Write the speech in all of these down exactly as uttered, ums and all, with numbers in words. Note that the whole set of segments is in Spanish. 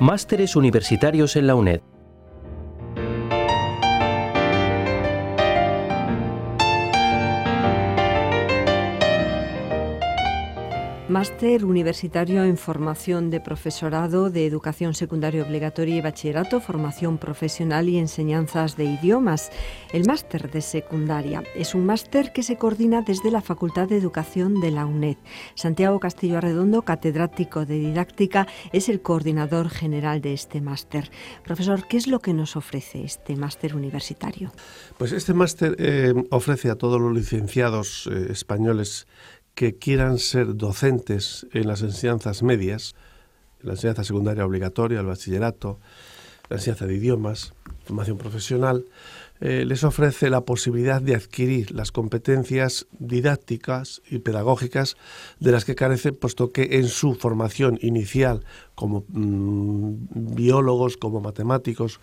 Másteres universitarios en la UNED. Máster universitario en formación de profesorado de educación secundaria obligatoria y bachillerato, formación profesional y enseñanzas de idiomas. El máster de secundaria es un máster que se coordina desde la Facultad de Educación de la UNED. Santiago Castillo Arredondo, catedrático de didáctica, es el coordinador general de este máster. Profesor, ¿qué es lo que nos ofrece este máster universitario? Pues este máster eh, ofrece a todos los licenciados eh, españoles que quieran ser docentes en las enseñanzas medias, en la enseñanza secundaria obligatoria, el bachillerato, la enseñanza de idiomas, formación profesional, eh, les ofrece la posibilidad de adquirir las competencias didácticas y pedagógicas de las que carecen, puesto que en su formación inicial como mmm, biólogos, como matemáticos,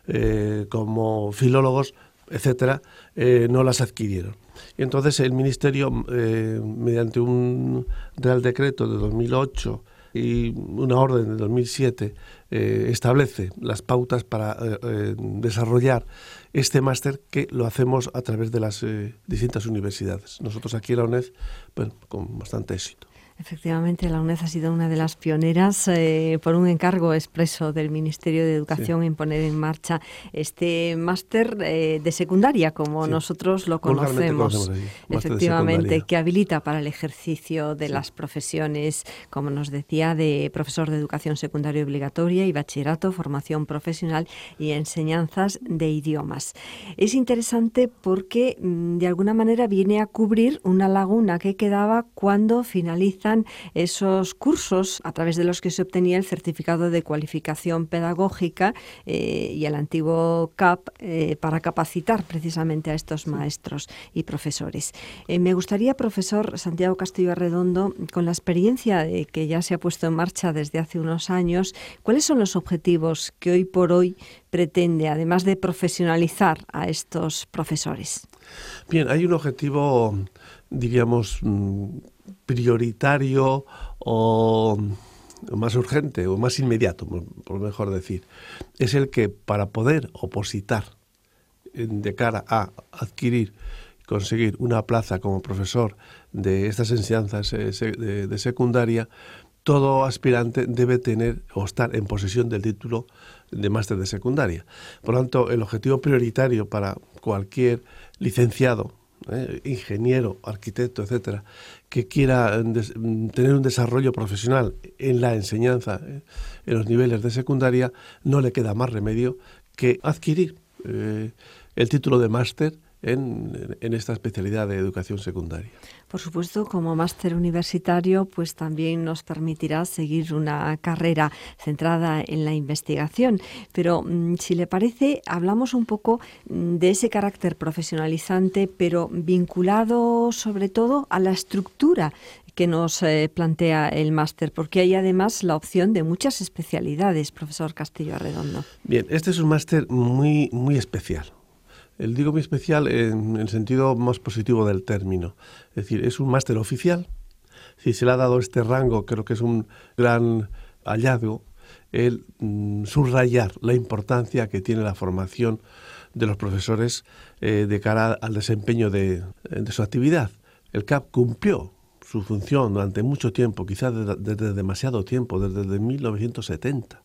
eh, como filólogos, etcétera, eh, no las adquirieron. Y entonces el Ministerio, eh, mediante un Real Decreto de dos mil ocho y una orden de dos mil siete, eh, establece las pautas para eh, eh, desarrollar este máster, que lo hacemos a través de las eh, distintas universidades. Nosotros aquí en la UNED, bueno, con bastante éxito. Efectivamente, la UNED ha sido una de las pioneras eh, por un encargo expreso del Ministerio de Educación sí. en poner en marcha este máster eh, de secundaria, como sí. nosotros lo conocemos. Ahí, efectivamente, que habilita para el ejercicio de sí. las profesiones, como nos decía, de profesor de educación secundaria obligatoria y bachillerato, formación profesional y enseñanzas de idiomas. Es interesante porque, de alguna manera, viene a cubrir una laguna que quedaba cuando finaliza esos cursos a través de los que se obtenía el certificado de cualificación pedagógica eh, y el antiguo C A P eh, para capacitar precisamente a estos maestros y profesores. Eh, me gustaría, profesor Santiago Castillo Arredondo, con la experiencia de que ya se ha puesto en marcha desde hace unos años, ¿cuáles son los objetivos que hoy por hoy pretende, además de profesionalizar a estos profesores? Bien, hay un objetivo, diríamos, prioritario o más urgente o más inmediato, por mejor decir. Es el que, para poder opositar de cara a adquirir, conseguir una plaza como profesor de estas enseñanzas de secundaria, todo aspirante debe tener o estar en posesión del título de máster de secundaria. Por lo tanto, el objetivo prioritario para cualquier licenciado, eh, ingeniero, arquitecto, etcétera, que quiera des- tener un desarrollo profesional en la enseñanza, eh, en los niveles de secundaria, no le queda más remedio que adquirir eh, el título de máster En, en esta especialidad de educación secundaria. Por supuesto, como máster universitario, pues también nos permitirá seguir una carrera centrada en la investigación. Pero mmm, si le parece, hablamos un poco de ese carácter profesionalizante, pero vinculado sobre todo a la estructura que nos eh, plantea el máster, porque hay además la opción de muchas especialidades, profesor Castillo Arredondo. Bien, este es un máster muy, muy especial. El digo muy especial en el sentido más positivo del término. Es decir, es un máster oficial. Si se le ha dado este rango, creo que es un gran hallazgo el mm, subrayar la importancia que tiene la formación de los profesores eh, de cara al desempeño de, de su actividad. El C A P cumplió su función durante mucho tiempo, quizás desde, desde demasiado tiempo, desde, desde mil novecientos setenta.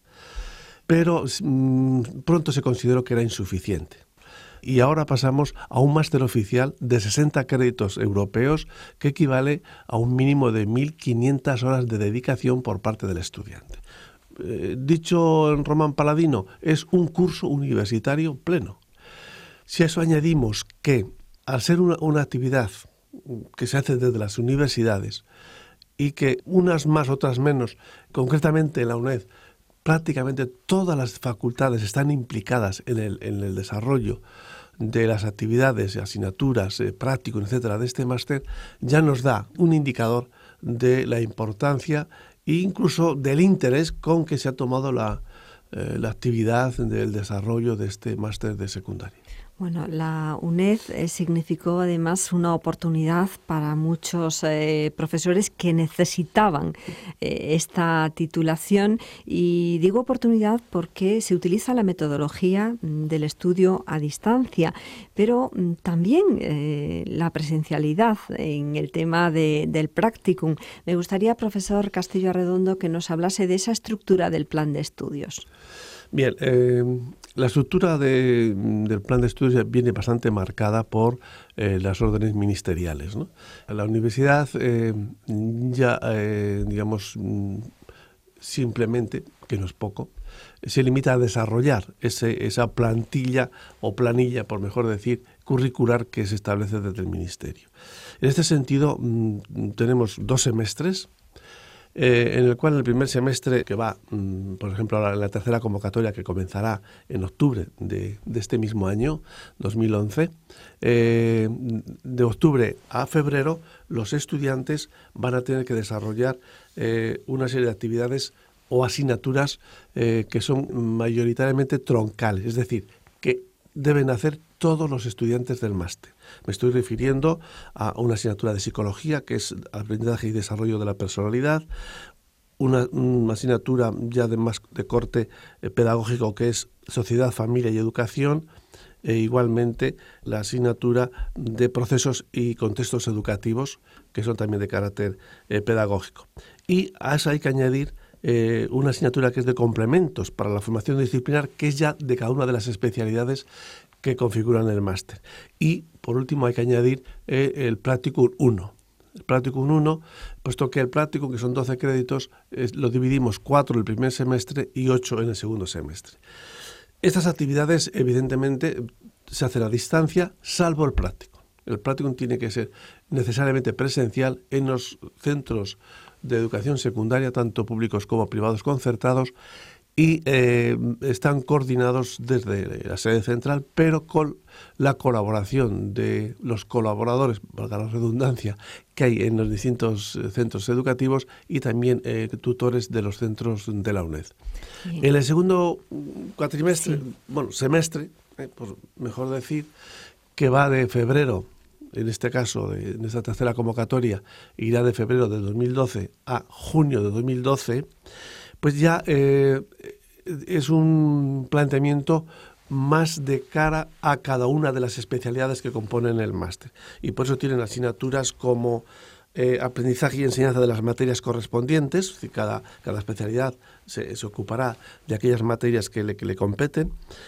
Pero mm, pronto se consideró que era insuficiente. Y ahora pasamos a un máster oficial de sesenta créditos europeos, que equivale a un mínimo de mil quinientas horas de dedicación por parte del estudiante. Eh, dicho en román paladino, es un curso universitario pleno. Si a eso añadimos que, al ser una, una actividad que se hace desde las universidades y que unas más, otras menos, concretamente en la UNED, prácticamente todas las facultades están implicadas en el, en el desarrollo de las actividades, asignaturas, eh, prácticos, etcétera, de este máster, ya nos da un indicador de la importancia e incluso del interés con que se ha tomado la, eh, la actividad del desarrollo de este máster de secundaria. Bueno, la UNED eh, significó además una oportunidad para muchos eh, profesores que necesitaban eh, esta titulación, y digo oportunidad porque se utiliza la metodología del estudio a distancia, pero también eh, la presencialidad en el tema de, del practicum. Me gustaría, profesor Castillo Arredondo, que nos hablase de esa estructura del plan de estudios. Bien, eh, la estructura de, del plan de estudios viene bastante marcada por eh, las órdenes ministeriales, ¿no? La universidad eh, ya, eh, digamos, simplemente, que no es poco, se limita a desarrollar ese, esa plantilla o planilla, por mejor decir, curricular que se establece desde el Ministerio. En este sentido, mmm, tenemos dos semestres, Eh, en el cual el primer semestre, que va, mmm, por ejemplo, ahora en la tercera convocatoria que comenzará en octubre de, de este mismo año, dos mil once, eh, de octubre a febrero, los estudiantes van a tener que desarrollar eh, una serie de actividades o asignaturas eh, que son mayoritariamente troncales, es decir, que deben hacer todos los estudiantes del máster. Me estoy refiriendo a una asignatura de psicología, que es aprendizaje y desarrollo de la personalidad, una, una asignatura ya de más de corte eh, pedagógico, que es sociedad, familia y educación, e igualmente la asignatura de procesos y contextos educativos, que son también de carácter eh, pedagógico. Y a eso hay que añadir Eh, una asignatura que es de complementos para la formación disciplinar, que es ya de cada una de las especialidades que configuran el máster. Y, por último, hay que añadir eh, el Practicum uno. El Practicum uno, puesto que el Practicum, que son doce créditos, eh, lo dividimos cuatro en el primer semestre y ocho en el segundo semestre. Estas actividades, evidentemente, se hacen a distancia, salvo el Practicum. El Practicum tiene que ser necesariamente presencial en los centros de educación secundaria, tanto públicos como privados concertados, y eh, están coordinados desde la sede central, pero con la colaboración de los colaboradores, valga la redundancia, que hay en los distintos centros educativos, y también eh, tutores de los centros de la UNED. Sí. En el segundo cuatrimestre, sí. bueno, semestre, eh, por mejor decir, que va de febrero, en este caso, de, en esta tercera convocatoria, irá de febrero de dos mil doce a junio de dos mil doce, pues ya eh, es un planteamiento más de cara a cada una de las especialidades que componen el máster. Y por eso tienen asignaturas como eh, aprendizaje y enseñanza de las materias correspondientes, es decir, cada, cada especialidad se, se ocupará de aquellas materias que le, que le competen.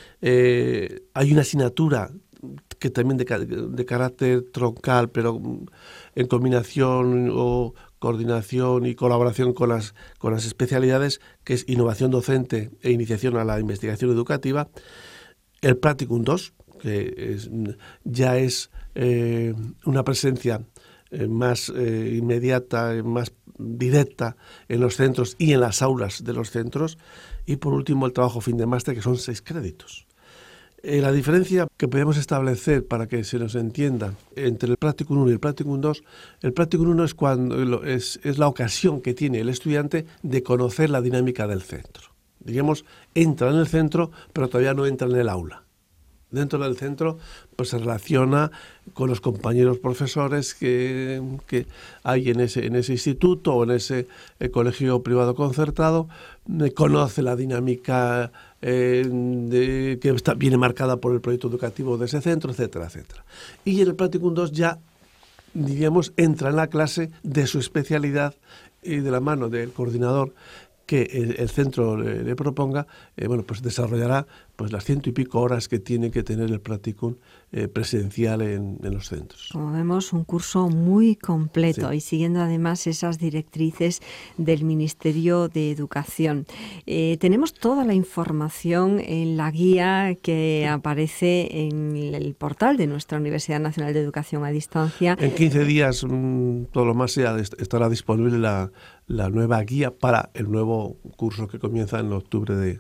Eh, hay una asignatura que también de, de carácter troncal, pero en combinación o coordinación y colaboración con las, con las especialidades, que es innovación docente e iniciación a la investigación educativa. El Practicum dos, que es, ya es eh, una presencia eh, más eh, inmediata, más directa en los centros y en las aulas de los centros. Y por último, el trabajo fin de máster, que son seis créditos. Eh, la diferencia que podemos establecer, para que se nos entienda, entre el Practicum uno y el Practicum dos, el Practicum uno es, cuando, es, es la ocasión que tiene el estudiante de conocer la dinámica del centro. Digamos, entra en el centro, pero todavía no entra en el aula. Dentro del centro, pues se relaciona con los compañeros profesores que, que hay en ese, en ese instituto o en ese eh, colegio privado concertado, eh, conoce la dinámica eh, de, que está, viene marcada por el proyecto educativo de ese centro, etcétera, etcétera. Y en el Practicum dos ya, diríamos, entra en la clase de su especialidad y de la mano del coordinador que el, el centro le, le proponga, eh, bueno, pues desarrollará pues las ciento y pico horas que tiene que tener el Practicum eh, presencial en, en los centros. Como vemos, un curso muy completo, sí. Y siguiendo además esas directrices del Ministerio de Educación. Eh, tenemos toda la información en la guía que sí. aparece en el portal de nuestra Universidad Nacional de Educación a Distancia. En quince días, mmm, todo lo más sea, estará disponible la, la nueva guía para el nuevo curso que comienza en octubre de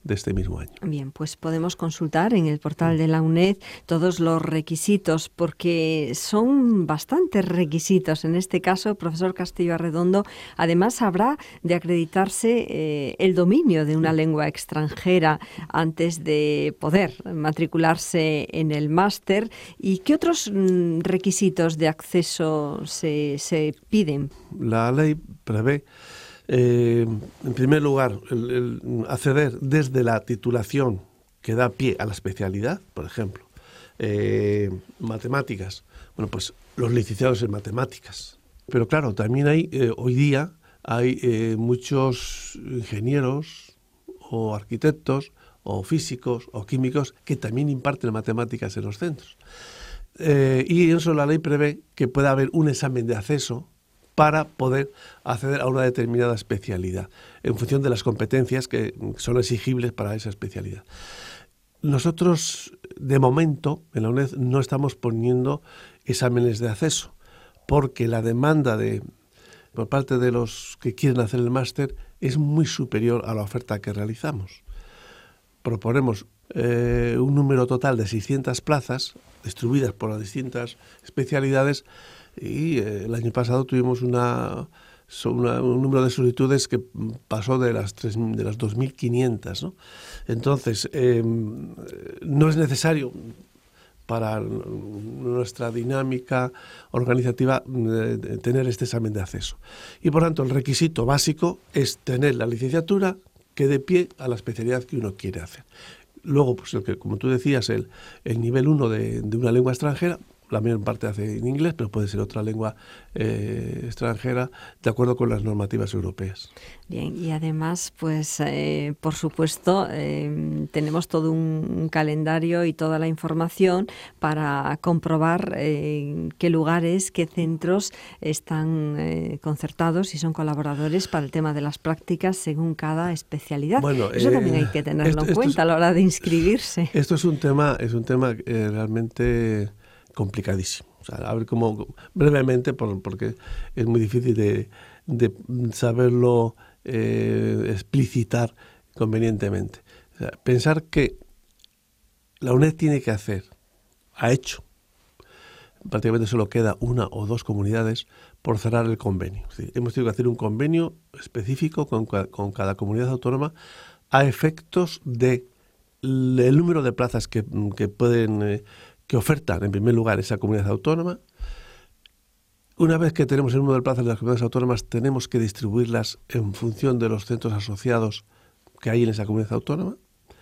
de este mismo año. Bien, pues podemos consultar en el portal de la UNED todos los requisitos, porque son bastantes requisitos. En este caso, profesor Castillo Arredondo, además habrá de acreditarse eh, el dominio de una lengua extranjera antes de poder matricularse en el máster. ¿Y qué otros mm, requisitos de acceso se, se piden? La ley prevé, eh, en primer lugar, el, el acceder desde la titulación que da pie a la especialidad, por ejemplo, eh, matemáticas. Bueno, pues los licenciados en matemáticas. Pero claro, también hay, eh, hoy día, hay eh, muchos ingenieros o arquitectos o físicos o químicos que también imparten matemáticas en los centros. Eh, y eso la ley prevé que pueda haber un examen de acceso para poder acceder a una determinada especialidad, en función de las competencias que son exigibles para esa especialidad. Nosotros, de momento, en la UNED no estamos poniendo exámenes de acceso, porque la demanda de, por parte de los que quieren hacer el máster es muy superior a la oferta que realizamos. Proponemos eh, un número total de seiscientas plazas, distribuidas por las distintas especialidades, y eh, el año pasado tuvimos una, una, un número de solicitudes que pasó de las, tres, de las dos mil quinientas, ¿no? Entonces, eh, no es necesario para nuestra dinámica organizativa eh, tener este examen de acceso. Y por tanto, el requisito básico es tener la licenciatura que dé pie a la especialidad que uno quiere hacer. Luego, pues el que, como tú decías, el, el nivel uno de, de una lengua extranjera, la mayor parte hace en inglés, pero puede ser otra lengua eh, extranjera, de acuerdo con las normativas europeas. Bien, y además, pues, eh, por supuesto, eh, tenemos todo un, un calendario y toda la información para comprobar eh, qué lugares, qué centros están eh, concertados y son colaboradores para el tema de las prácticas según cada especialidad. Bueno, Eso eh, también hay que tenerlo esto, en cuenta es, a la hora de inscribirse. Esto es un tema, es un tema eh, realmente complicadísimo. O sea, a ver cómo, brevemente, por, porque es muy difícil de, de saberlo eh, explicitar convenientemente. O sea, pensar que la UNED tiene que hacer, ha hecho, prácticamente solo queda una o dos comunidades por cerrar el convenio. Es decir, hemos tenido que hacer un convenio específico con, con cada comunidad autónoma a efectos de el número de plazas que, que pueden... Eh, que ofertan, en primer lugar, esa comunidad autónoma. Una vez que tenemos el número de plazas de las comunidades autónomas, tenemos que distribuirlas en función de los centros asociados que hay en esa comunidad autónoma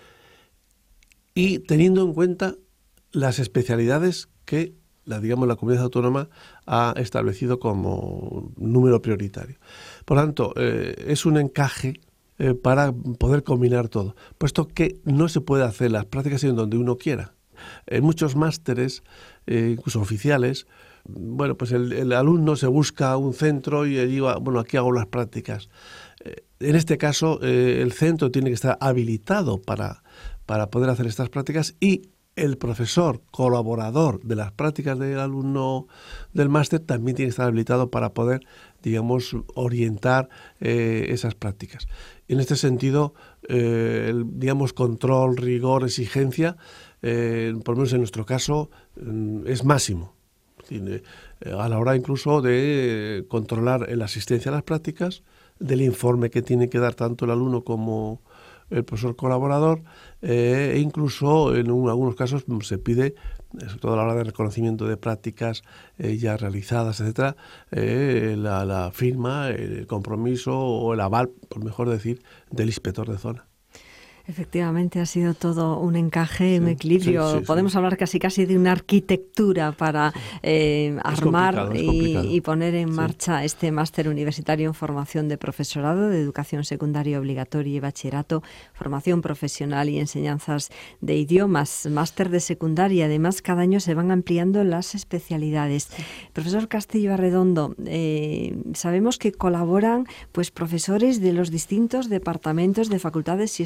y teniendo en cuenta las especialidades que la, digamos, la comunidad autónoma ha establecido como número prioritario. Por tanto, eh, es un encaje eh, para poder combinar todo, puesto que no se puede hacer las prácticas en donde uno quiera. En muchos másteres, eh, incluso oficiales, bueno, pues el, el alumno se busca un centro y allí va, bueno, aquí hago las prácticas. Eh, en este caso, eh, el centro tiene que estar habilitado para, para poder hacer estas prácticas y el profesor colaborador de las prácticas del alumno del máster también tiene que estar habilitado para poder, digamos, orientar eh, esas prácticas. En este sentido, eh, el, digamos, control, rigor, exigencia, eh, por lo menos en nuestro caso, eh, es máximo. Es decir, eh, a la hora incluso de eh, controlar la asistencia a las prácticas, del informe que tiene que dar tanto el alumno como el profesor colaborador, eh, e incluso en un, algunos casos se pide, sobre todo a la hora de reconocimiento de prácticas eh, ya realizadas, etcétera, eh, la, la firma, el compromiso o el aval, por mejor decir, del inspector de zona. Efectivamente, ha sido todo un encaje, sí, un equilibrio. Sí, sí, Podemos sí. hablar casi casi de una arquitectura para eh, armar y, y poner en sí. marcha este máster universitario en formación de profesorado, de educación secundaria obligatoria y bachillerato, formación profesional y enseñanzas de idiomas, máster de secundaria. Además, cada año se van ampliando las especialidades. Sí. Profesor Castillo Arredondo, eh, sabemos que colaboran pues profesores de los distintos departamentos de facultades y escuelas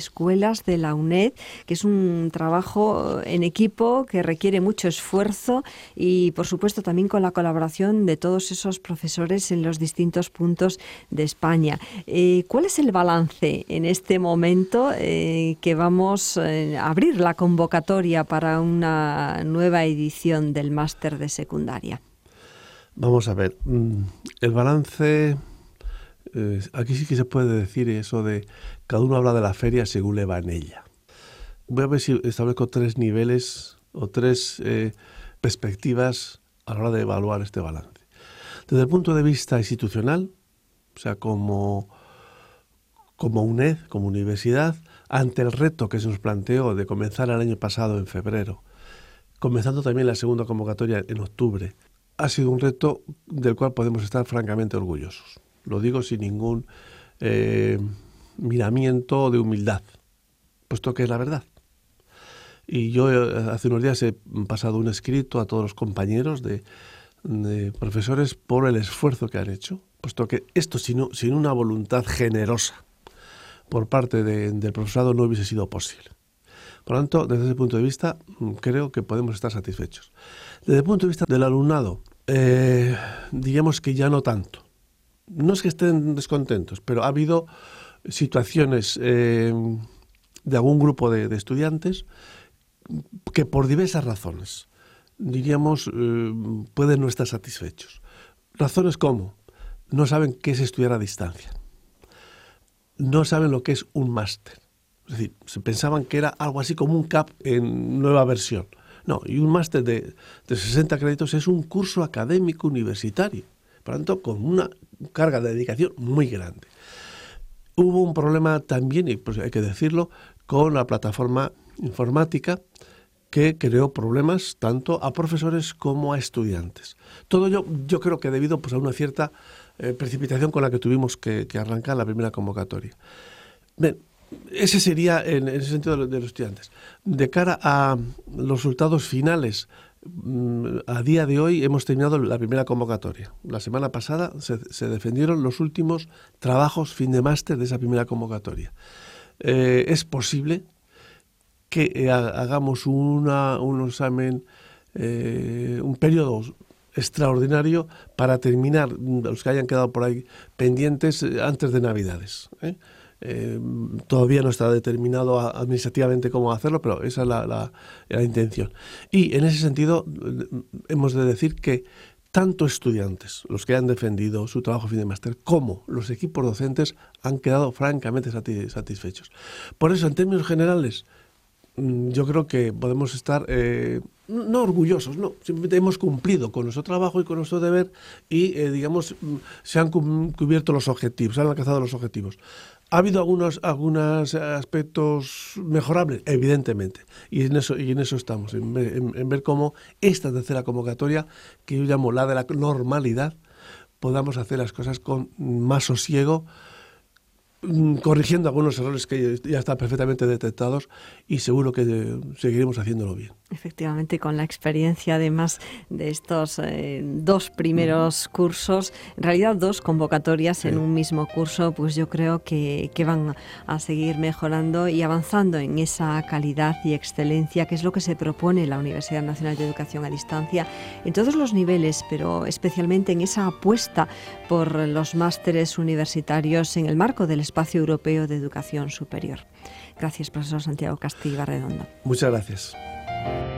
pioneras de la UNED, que es un trabajo en equipo que requiere mucho esfuerzo y, por supuesto, también con la colaboración de todos esos profesores en los distintos puntos de España. Eh, ¿Cuál es el balance en este momento eh, que vamos eh, a abrir la convocatoria para una nueva edición del máster de secundaria? Vamos a ver, el balance, eh, aquí sí que se puede decir eso de cada uno habla de la feria según le va en ella. Voy a ver si establezco tres niveles o tres eh, perspectivas a la hora de evaluar este balance. Desde el punto de vista institucional, o sea, como, como UNED, como universidad, ante el reto que se nos planteó de comenzar el año pasado en febrero, comenzando también la segunda convocatoria en octubre, ha sido un reto del cual podemos estar francamente orgullosos. Lo digo sin ningún eh, miramiento de humildad, puesto que es la verdad. Y yo hace unos días he pasado un escrito a todos los compañeros de, de profesores por el esfuerzo que han hecho, puesto que esto sin, sin una voluntad generosa por parte de, del profesorado no hubiese sido posible. Por lo tanto, desde ese punto de vista, creo que podemos estar satisfechos. Desde el punto de vista del alumnado, eh, digamos que ya no tanto. No es que estén descontentos, pero ha habido situaciones eh, de algún grupo de, de estudiantes que por diversas razones, diríamos, eh, pueden no estar satisfechos. Razones como, no saben qué es estudiar a distancia, no saben lo que es un máster. Es decir, se pensaban que era algo así como un C A P en nueva versión. No, y un máster de, de sesenta créditos es un curso académico universitario, por lo tanto, con una carga de dedicación muy grande. Hubo un problema también, y pues hay que decirlo, con la plataforma informática que creó problemas tanto a profesores como a estudiantes. Todo ello yo creo que debido pues, a una cierta eh, precipitación con la que tuvimos que, que arrancar la primera convocatoria. Bien, ese sería en, en ese sentido de los, de los estudiantes. De cara a los resultados finales, a día de hoy hemos terminado la primera convocatoria. La semana pasada se, se defendieron los últimos trabajos fin de máster de esa primera convocatoria. Eh, es posible que eh, hagamos una, un examen, eh, un periodo extraordinario para terminar los que hayan quedado por ahí pendientes antes de Navidades, ¿eh? Eh, todavía no está determinado administrativamente cómo hacerlo, pero esa es la, la, la intención. Y en ese sentido hemos de decir que tanto estudiantes, los que han defendido su trabajo fin de máster, como los equipos docentes han quedado francamente satisfechos. Por eso, en términos generales, yo creo que podemos estar eh, no orgullosos, no, simplemente hemos cumplido con nuestro trabajo y con nuestro deber y, eh, digamos, se han cubierto los objetivos, se han alcanzado los objetivos. ¿Ha habido algunos, algunos aspectos mejorables? Evidentemente, y en eso, y en eso estamos, en ver, en, en ver cómo esta tercera convocatoria, que yo llamo la de la normalidad, podamos hacer las cosas con más sosiego, corrigiendo algunos errores que ya están perfectamente detectados y seguro que seguiremos haciéndolo bien. Efectivamente, con la experiencia además de estos eh, dos primeros cursos, en realidad dos convocatorias sí. en un mismo curso, pues yo creo que, que van a seguir mejorando y avanzando en esa calidad y excelencia que es lo que se propone la Universidad Nacional de Educación a Distancia en todos los niveles, pero especialmente en esa apuesta por los másteres universitarios en el marco del Espacio Europeo de Educación Superior. Gracias, profesor Santiago Castilla Redondo. Muchas gracias.